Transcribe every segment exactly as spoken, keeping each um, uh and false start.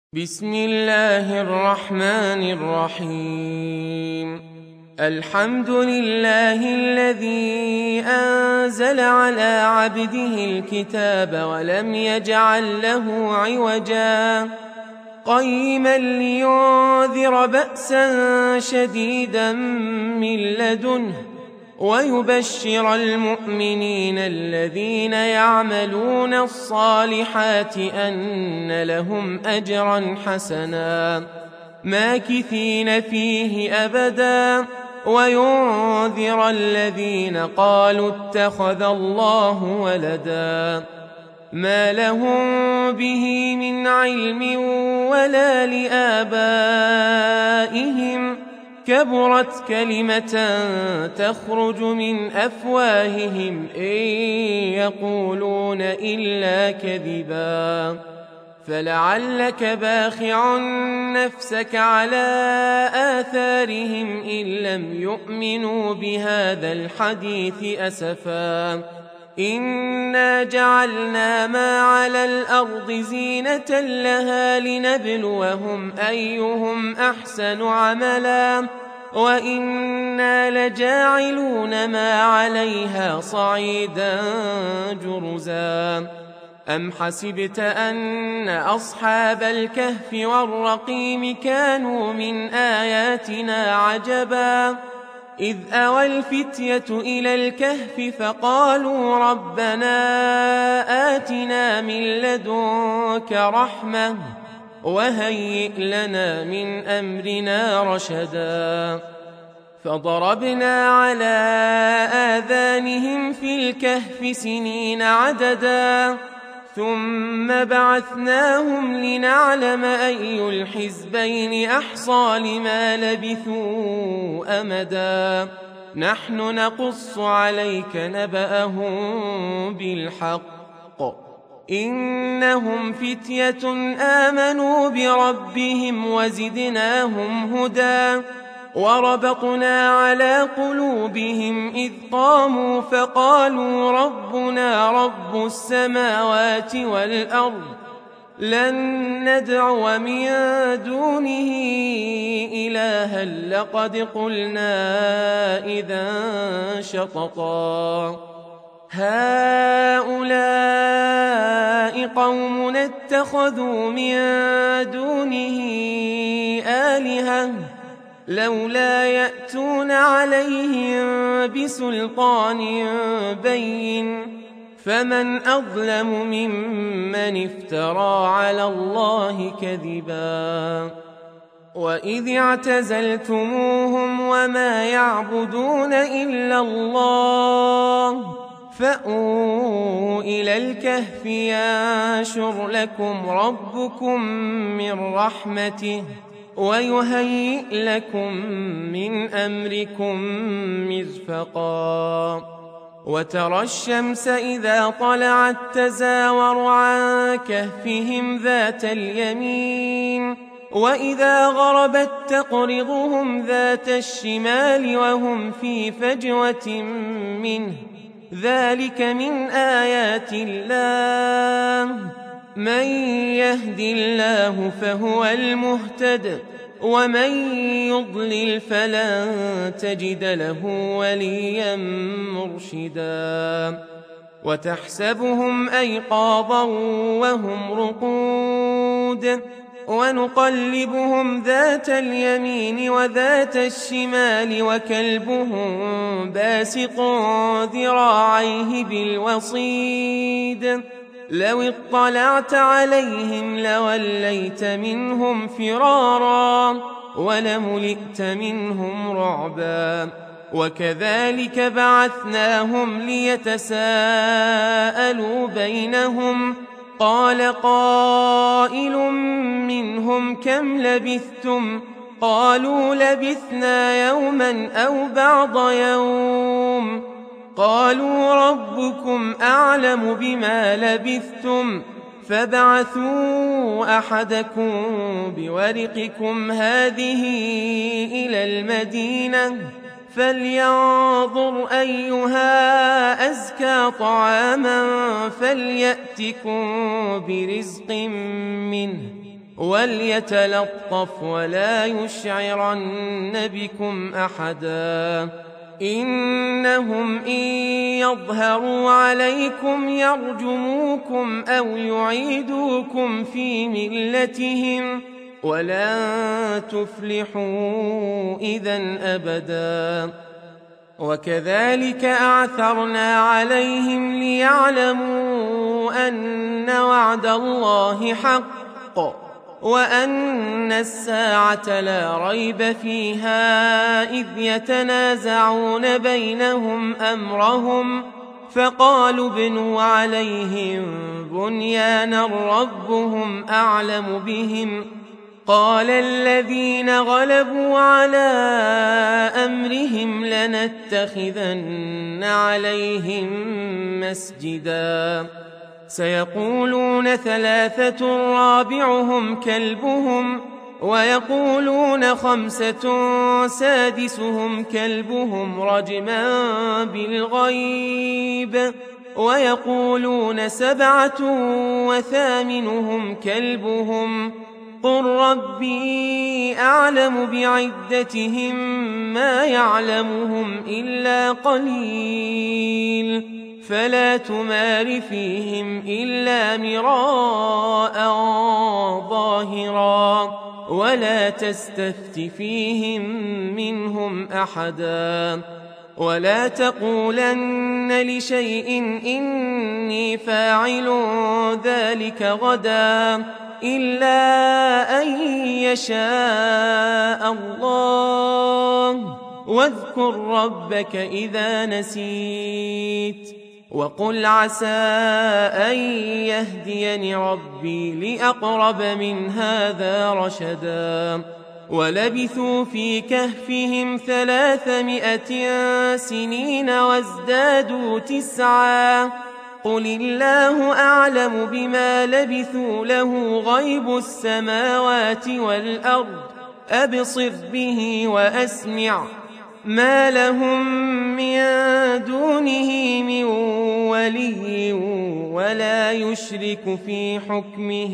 بسم الله الرحمن الرحيم. الحمد لله الذي أنزل على عبده الكتاب ولم يجعل له عوجا قيما لينذر بأسا شديدا من لدنه ويبشر المؤمنين الذين يعملون الصالحات أن لهم أجرا حسنا ماكثين فيه أبدا وينذر الذين قالوا اتخذ الله ولدا ما لهم به من علم ولا لآبائهم كبرت كلمة تخرج من أفواههم إن يقولون إلا كذبا فلعلك باخع نفسك على آثارهم إن لم يؤمنوا بهذا الحديث أسفا إنا جعلنا ما على الأرض زينة لها لنبلوهم أيهم أحسن عملا وإنا لجاعلون ما عليها صعيدا جرزا أم حسبت أن أصحاب الكهف والرقيم كانوا من آياتنا عجبا إذ أوى الفتية إلى الكهف فقالوا ربنا آتنا من لدنك رحمة وهيئ لنا من أمرنا رشدا فضربنا على آذانهم في الكهف سنين عددا ثم بعثناهم لنعلم أي الحزبين أحصى لما لبثوا أمدا نحن نقص عليك نبأهم بالحق إنهم فتية آمنوا بربهم وزدناهم هدى وربطنا على قلوبهم إذ قاموا فقالوا ربنا رب السماوات والأرض لن ندعو من دونه إلها لقد قلنا إذا شططا هؤلاء قوم اتخذوا من دونه آلهة لولا يأتون عليهم بسلطان بين فمن أظلم ممن افترى على الله كذبا وإذ اعتزلتموهم وما يعبدون إلا الله فأووا إلى الكهف ينشر لكم ربكم من رحمته ويهيئ لكم من أمركم مرفقا وترى الشمس إذا طلعت تزاور عن كهفهم ذات اليمين وإذا غربت تقرضهم ذات الشمال وهم في فجوة منه ذلك من آيات الله من يهد الله فهو المهتد ومن يضلل فلن تجد له وليا مرشدا وتحسبهم أيقاظا وهم رقود ونقلبهم ذات اليمين وذات الشمال وكلبهم باسط ذراعيه بالوصيد لو اطلعت عليهم لوليت منهم فرارا ولملئت منهم رعبا وكذلك بعثناهم ليتساءلوا بينهم قال قائل منهم كم لبثتم قالوا لبثنا يوما أو بعض يوم قالوا ربكم أعلم بما لبثتم فابعثوا أحدكم بورقكم هذه إلى المدينة فلينظر أيها أزكى طعاما فليأتكم برزق منه وليتلطف ولا يشعرن بكم أحدا إنهم إن يظهروا عليكم يرجموكم أو يعيدوكم في ملتهم ولن تفلحوا إذن أبدا وكذلك أعثرنا عليهم ليعلموا أن وعد الله حق وأن الساعة لا ريب فيها إذ يتنازعون بينهم أمرهم فقالوا ابنوا عليهم بنيانا ربهم أعلم بهم قال الذين غلبوا على أمرهم لنتخذن عليهم مسجدا سيقولون ثلاثة رابعهم كلبهم ويقولون خمسة سادسهم كلبهم رجما بالغيب ويقولون سبعة وثامنهم كلبهم قل ربي أعلم بعدتهم ما يعلمهم إلا قليل فلا تمار فيهم إلا مراء ظاهرا ولا تستفت فيهم منهم أحدا ولا تقولن لشيء إني فاعل ذلك غدا إلا أن يشاء الله واذكر ربك إذا نسيت وقل عسى أن يهديني ربي لأقرب من هذا رشدا ولبثوا في كهفهم ثلاثمائة سنين وازدادوا تسعا قل الله أعلم بما لبثوا له غيب السماوات والأرض أبصر به وأسمع ما لهم من دونه من ولي ولا يشرك في حكمه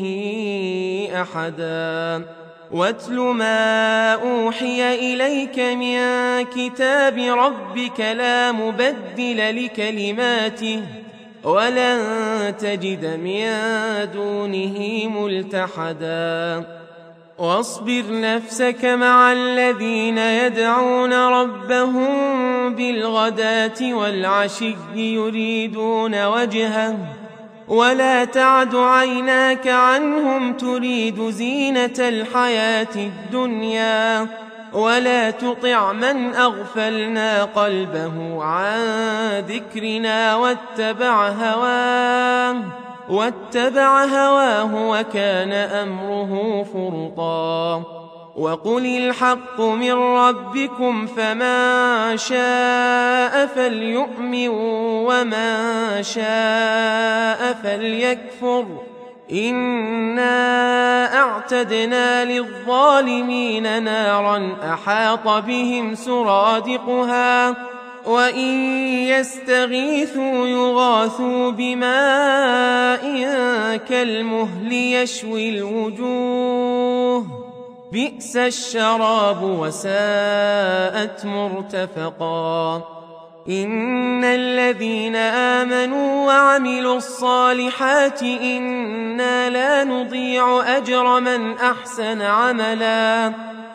أحدا واتل ما أوحي إليك من كتاب ربك لا مبدل لكلماته ولن تجد من دونه ملتحدا واصبر نفسك مع الذين يدعون ربهم بالغداة والعشي يريدون وجهه ولا تعد عيناك عنهم تريد زينة الحياة الدنيا ولا تطع من أغفلنا قلبه عن ذكرنا واتبع هواه واتبع هواه وكان أمره فرطا وقل الحق من ربكم فمن شاء فليؤمن ومن شاء فليكفر إنا أعتدنا للظالمين نارا أحاط بهم سرادقها وإن يستغيثوا يغاثوا بماء كالمهل يشوي الوجوه بئس الشراب وساءت مرتفقا إن الذين آمنوا وعملوا الصالحات إنا لا نضيع أجر من أحسن عملا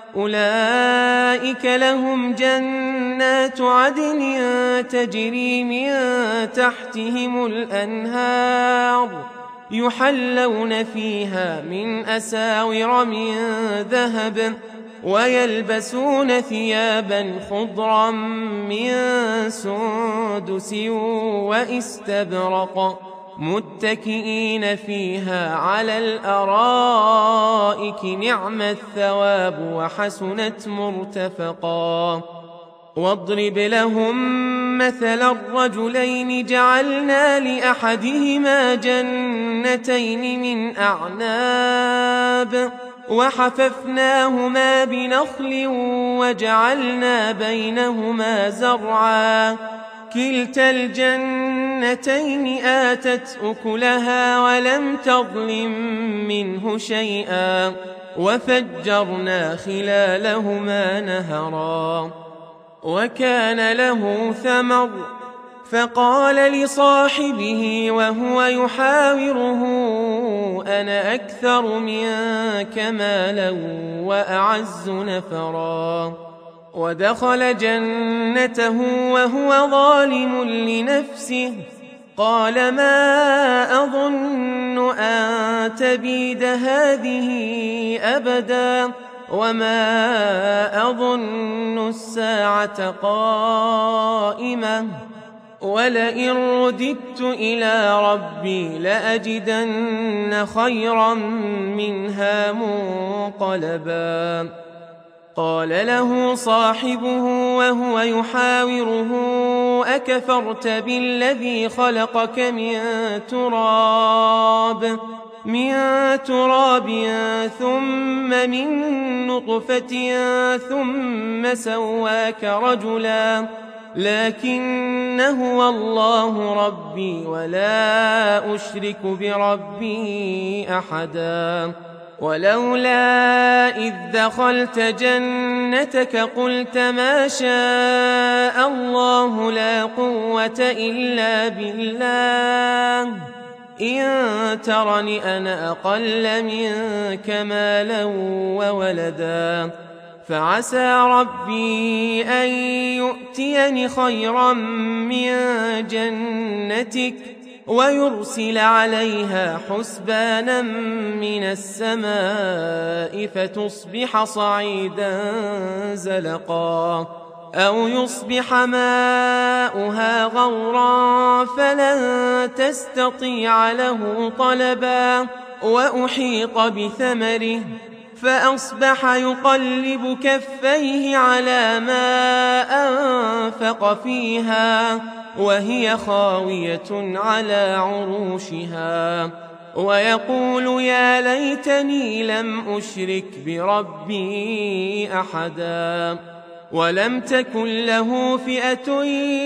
أولئك لهم جنات عدن تجري من تحتهم الأنهار يحلون فيها من أساور من ذهب ويلبسون ثيابا خضرا من سندس واستبرق متكئين فيها على الأرائك نعم الثواب وحسنت مرتفقا واضرب لهم مثل الرجلين جعلنا لأحدهما جنتين من أعناب وحففناهما بنخل وجعلنا بينهما زرعا كلتا الجنتين جنتين آتت أكلها ولم تظلم منه شيئا وفجرنا خلالهما نهرا وكان له ثمر فقال لصاحبه وهو يحاوره أنا أكثر منك مالا وأعز نفرا ودخل جنته وهو ظالم لنفسه قال ما أظن أن تبيد هذه أبدا وما أظن الساعة قائمة ولئن رددت إلى ربي لأجدن خيرا منها منقلبا قال له صاحبه وهو يحاوره أكفرت بالذي خلقك من تراب من تراب ثم من نطفة ثم سواك رجلا لكن هو الله ربي ولا أشرك بربي أحدا ولولا إذ دخلت جنتك قلت ما شاء الله لا قوة إلا بالله إن ترني أنا أقل منك مالا وولدا فعسى ربي أن يؤتيني خيرا من جنتك ويرسل عليها حسبانا من السماء فتصبح صعيدا زلقا أو يصبح ماؤها غورا فلن تستطيع له طلبا وأحيط بثمره فأصبح يقلب كفيه على ما أنفق فيها وهي خاوية على عروشها ويقول يا ليتني لم أشرك بربي أحدا ولم تكن له فئة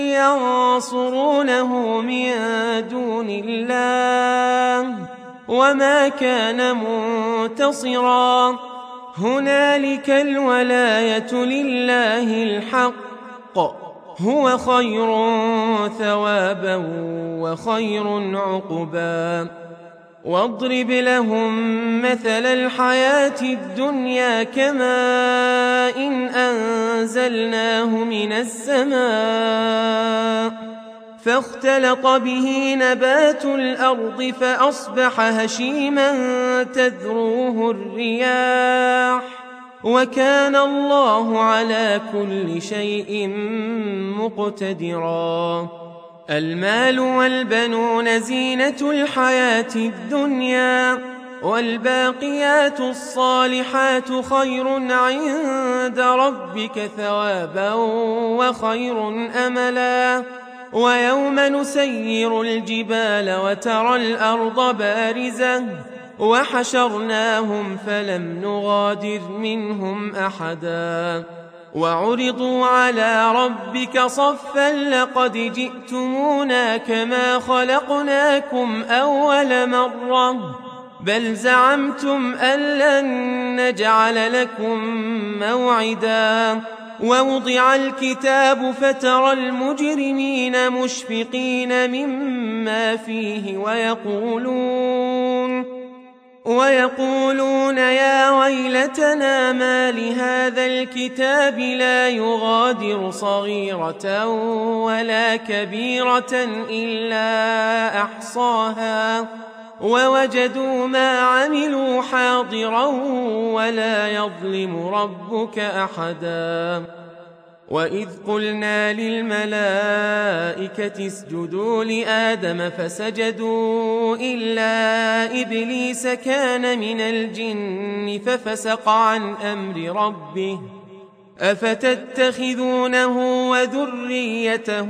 ينصرونه من دون الله وما كان منتصرا هنالك الولاية لله الحق هو خير ثوابا وخير عقبا واضرب لهم مثل الحياة الدنيا كماء إن أنزلناه من السماء فاختلط به نبات الأرض فأصبح هشيما تذروه الرياح وكان الله على كل شيء مقتدرا المال والبنون زينة الحياة الدنيا والباقيات الصالحات خير عند ربك ثوابا وخير أملا ويوم نسير الجبال وترى الأرض بارزة وحشرناهم فلم نغادر منهم أحدا وعرضوا على ربك صفا لقد جئتمونا كما خلقناكم أول مرة بل زعمتم أن لن نجعل لكم موعدا ووضع الكتاب فترى المجرمين مشفقين مما فيه ويقولون ويقولون يا ويلتنا ما لهذا الكتاب لا يغادر صغيرة ولا كبيرة إلا أحصاها ووجدوا ما عملوا حاضرا ولا يظلم ربك أحدا وإذ قلنا للملائكة اسجدوا لآدم فسجدوا إلا إبليس كان من الجن ففسق عن أمر ربه أفتتخذونه وذريته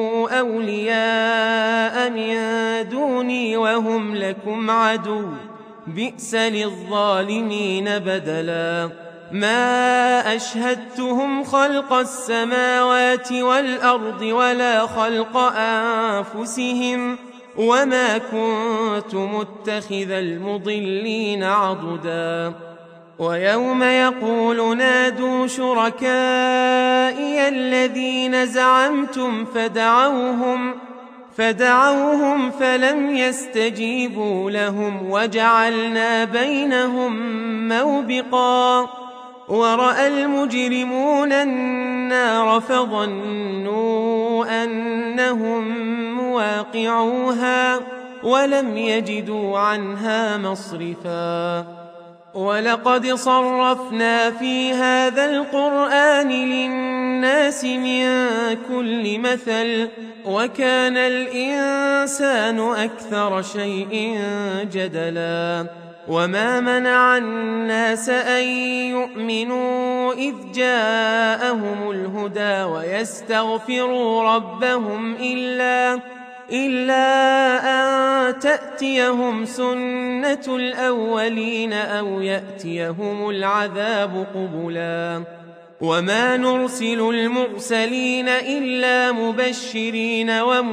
أولياء من دوني وهم لكم عدو بئس للظالمين بدلا ما أشهدتهم خلق السماوات والأرض ولا خلق أنفسهم وما كنت متخذ المضلين عضدا ويوم يقول نادوا شركائي الذين زعمتم فدعوهم فدعوهم فلم يستجيبوا لهم وجعلنا بينهم موبقا ورأى المجرمون النار فظنوا أنهم مواقعوها ولم يجدوا عنها مصرفا ولقد صرفنا في هذا القرآن للناس من كل مثل وكان الإنسان أكثر شيء جدلا وما منع الناس أن يؤمنوا إذ جاءهم الهدى ويستغفروا ربهم إلا إلا أن تأتيهم سنة الأولين أو يأتيهم العذاب قبلا وما نرسل المرسلين إلا مبشرين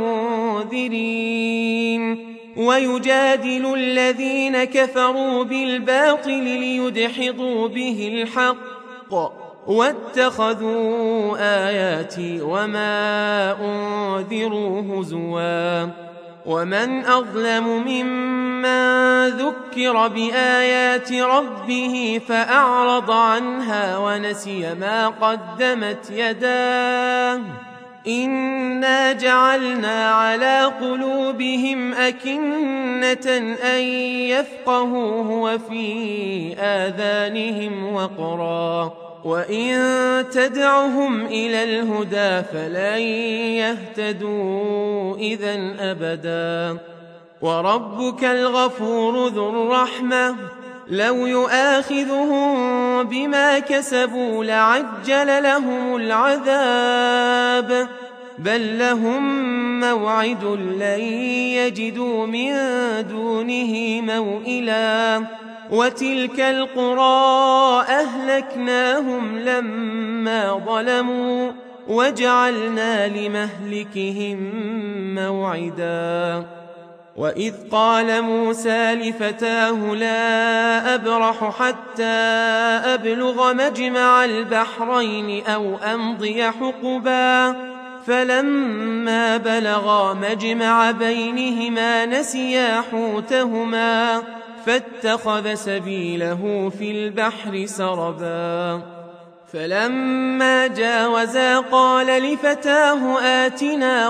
ومنذرين ويجادل الذين كفروا بالباطل ليدحضوا به الحق واتخذوا آياتي وما أنذروا هزوا ومن أظلم ممن ذكر بآيات ربه فأعرض عنها ونسي ما قدمت يداه إنا جعلنا على قلوبهم أكنة أن يفقهوه وفي آذانهم وقرا وإن تدعهم إلى الهدى فلن يهتدوا إذن أبدا وربك الغفور ذو الرحمة لو يؤاخذهم بما كسبوا لعجل لهم العذاب بل لهم موعد لن يجدوا من دونه موئلا وتلك القرى أهلكناهم لما ظلموا وجعلنا لمهلكهم موعدا وإذ قال موسى لفتاه لا أبرح حتى أبلغ مجمع البحرين أو أمضي حقبا فلما بلغا مجمع بينهما نسيا حوتهما فاتخذ سبيله في البحر سربا فلما جاوزا قال لفتاه آتنا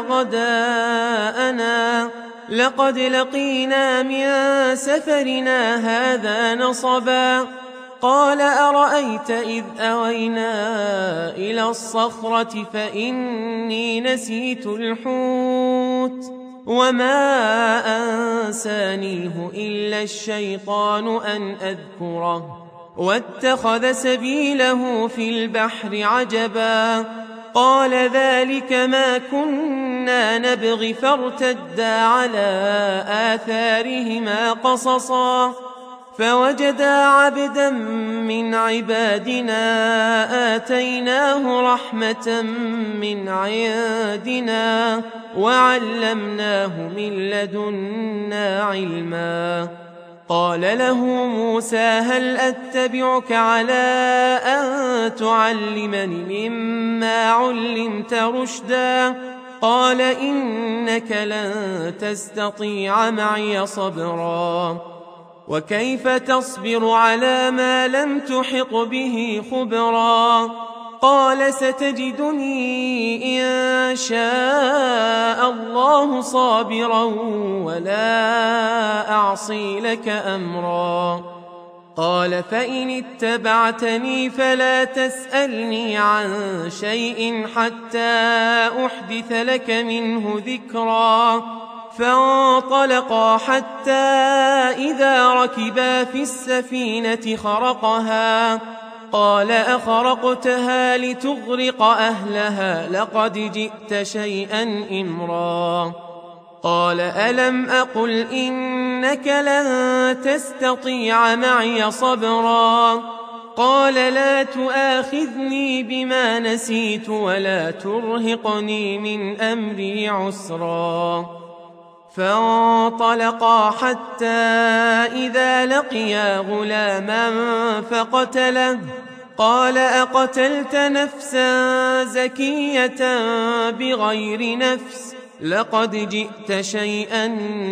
غداءنا لقد لقينا من سفرنا هذا نصبا قال أرأيت إذ أوينا إلى الصخرة فإني نسيت الحوت وما أنسانيه إلا الشيطان أن أذكره واتخذ سبيله في البحر عجبا قال ذلك ما كنا نبغي فارتدا على آثارهما قصصا فوجدا عبدا من عبادنا آتيناه رحمة من عندنا وعلمناه من لدنا علما قال له موسى هل أتبعك على أن تعلمني مما علمت رشدا قال إنك لن تستطيع معي صبرا وكيف تصبر على ما لم تحط به خبرا قال ستجدني إن شاء الله صابرا ولا أعصي لك أمرا قال فإن اتبعتني فلا تسألني عن شيء حتى أحدث لك منه ذكرا فانطلقا حتى إذا ركبا في السفينة خرقها قال أخرقتها لتغرق أهلها لقد جئت شيئا إمرا قال ألم أقل إنك لن تستطيع معي صبرا قال لا تؤاخذني بما نسيت ولا ترهقني من أمري عسرا. فانطلقا حتى إذا لقيا غلاما فقتله قال أقتلت نفسا زكية بغير نفس لقد جئت شيئا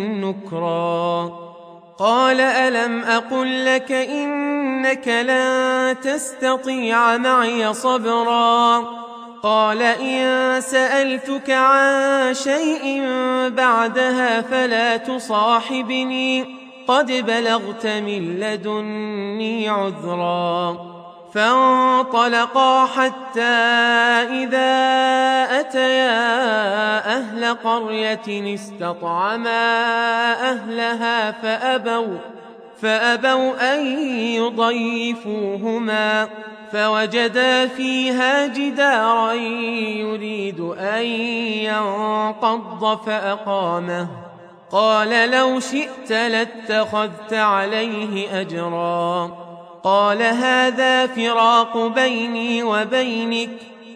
نكرا. قال ألم أقل لك إنك لن تستطيع معي صبرا. قال إن سألتك عن شيء بعدها فلا تصاحبني قد بلغت من لدني عذرا. فانطلقا حتى إذا أتيا أهل قرية استطعما أهلها فأبوا, فأبوا أن يضيفوهما فوجدا فيها جدارا يريد أن ينقض فأقامه. قال لو شئت لاتخذت عليه أجرا. قال هذا فراق بيني وبينك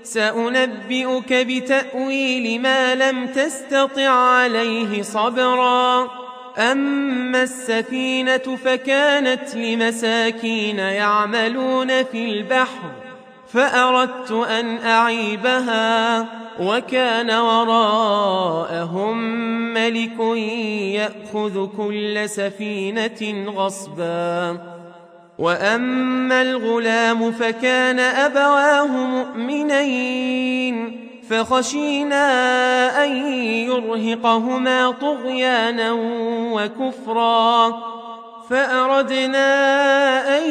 سأنبئك بتأويل ما لم تستطع عليه صبرا. أما السفينة فكانت لمساكين يعملون في البحر فأردت أن أعيبها وكان وراءهم ملك يأخذ كل سفينة غصبا. وأما الغلام فكان أبواه مؤمنين فخشينا أن يرهقهما طغيانا وكفرا فأردنا أن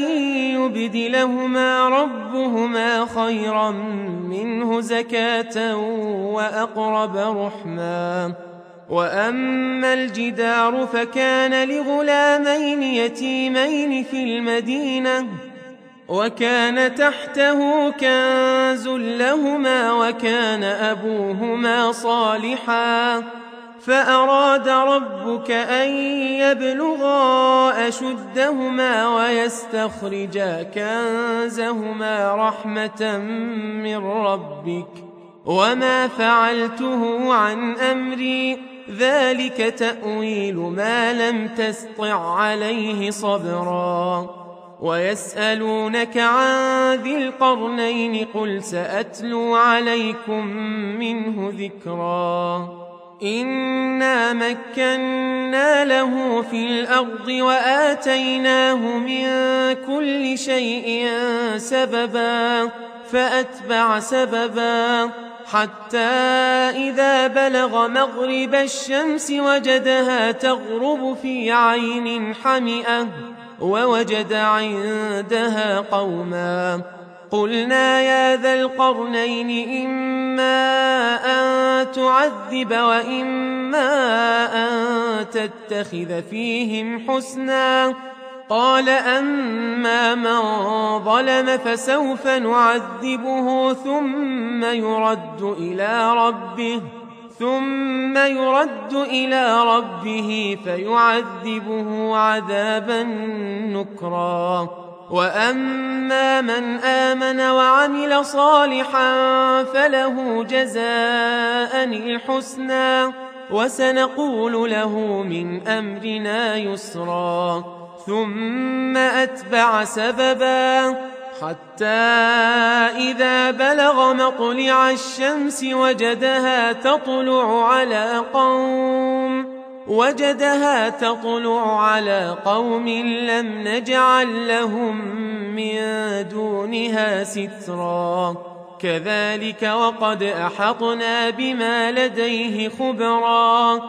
يبدلهما ربهما خيرا منه زكاة وأقرب رحما. وأما الجدار فكان لغلامين يتيمين في المدينة وكان تحته كنز لهما وكان أبوهما صالحا فأراد ربك أن يبلغا أشدهما ويستخرجا كنزهما رحمة من ربك وما فعلته عن أمري ذلك تأويل ما لم تسطع عليه صبرا. ويسألونك عن ذي القرنين قل سأتلو عليكم منه ذكرا. إنا مكنا له في الأرض وآتيناه من كل شيء سببا فأتبع سببا حتى إذا بلغ مغرب الشمس وجدها تغرب في عين حمئة ووجد عندها قوما. قلنا يا ذا القرنين إما أن تعذب وإما أن تتخذ فيهم حسنا. قال أما من ظلم فسوف نعذبه ثم يرد إلى ربه ثم يرد إلى ربه فيعذبه عذابا نكرا. وأما من آمن وعمل صالحا فله جزاء الحسنى وسنقول له من أمرنا يسرا. ثم أتبع سببا حتى إذا بلغ مطلع الشمس وجدها تطلع على قوم وجدها تطلع على قوم لم نجعل لهم من دونها سترا. كذلك وقد أحطنا بما لديه خبرا.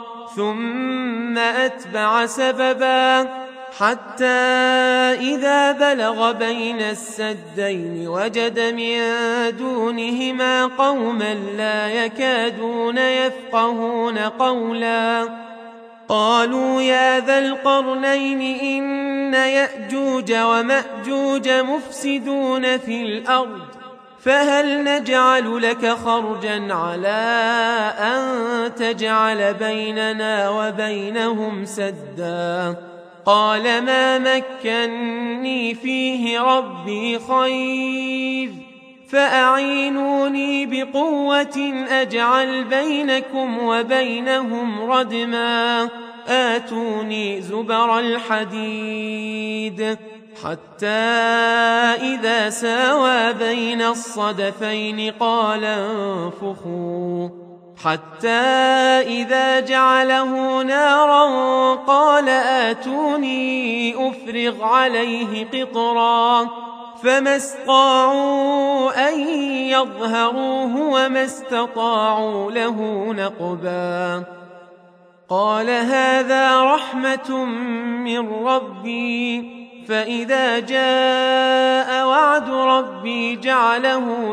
ثم أتبع سببا حتى إذا بلغ بين السدين وجد من دونهما قوما لا يكادون يفقهون قولا. قالوا يا ذا القرنين إن يأجوج ومأجوج مفسدون في الأرض فهل نجعل لك خرجا على أن تجعل بيننا وبينهم سدا. قال ما مكني فيه ربي خير فأعينوني بقوة أجعل بينكم وبينهم ردما آتوني زبر الحديد حتى إذا ساوى بين الصدفين قال انفخوا حتى إذا جعله نارا قال آتوني أفرغ عليه قطرا فما استطاعوا أن يظهروه وما استطاعوا له نقبا قال هذا رحمة من ربي فإذا جاء وعد ربي جعله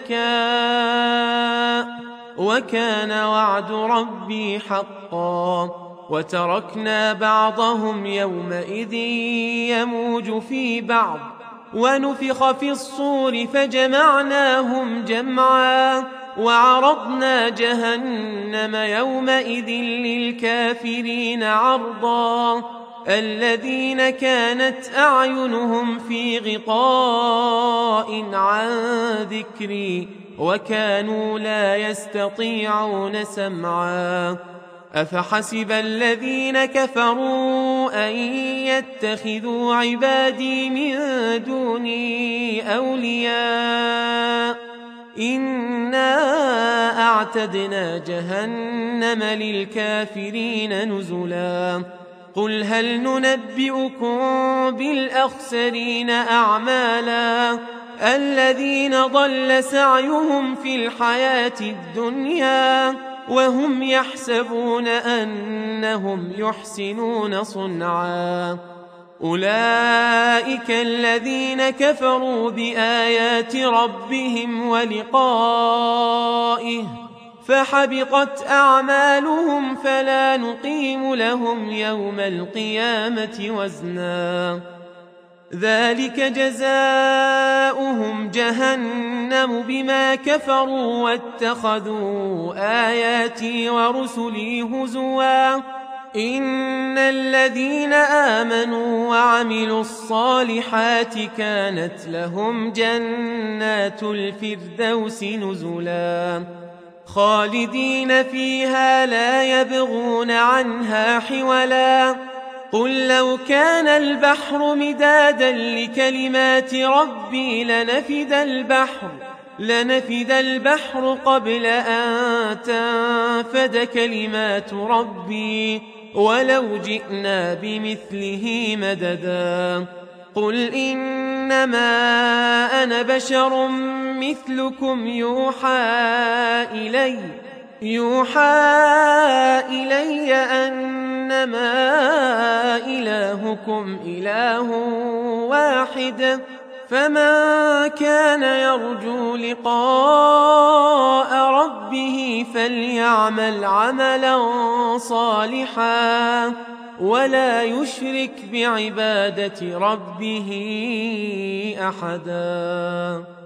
دكا وكان وعد ربي حقا وتركنا بعضهم يومئذ يموج في بعض ونفخ في الصور فجمعناهم جمعا وعرضنا جهنم يومئذ للكافرين عرضا الذين كانت أعينهم في غطاء عن ذكري وكانوا لا يستطيعون سمعا أفحسب الذين كفروا أن يتخذوا عبادي من دوني أولياء إنا أعتدنا جهنم للكافرين نزلا قل هل ننبئكم بالأخسرين أعمالا الذين ضل سعيهم في الحياة الدنيا وهم يحسبون أنهم يحسنون صنعا أولئك الذين كفروا بآيات ربهم ولقائه فحبطت أعمالهم فلا نقيم لهم يوم القيامة وزنا ذلك جزاؤهم جهنم بما كفروا واتخذوا آياتي ورسلي هزوا إن الذين آمنوا وعملوا الصالحات كانت لهم جنات الفردوس نزلا خالدين فيها لا يبغون عنها حولا قل لو كان البحر مدادا لكلمات ربي لنفد البحر لنفد البحر قبل أن تنفد كلمات ربي ولو جئنا بمثله مددا قل إنما أنا بشر مثلكم يوحى إلي يوحى إلي أنما إلهكم إله واحد فمن كان يرجو لقاء ربه فليعمل عملا صالحا ولا يشرك بعبادة ربه أحدا.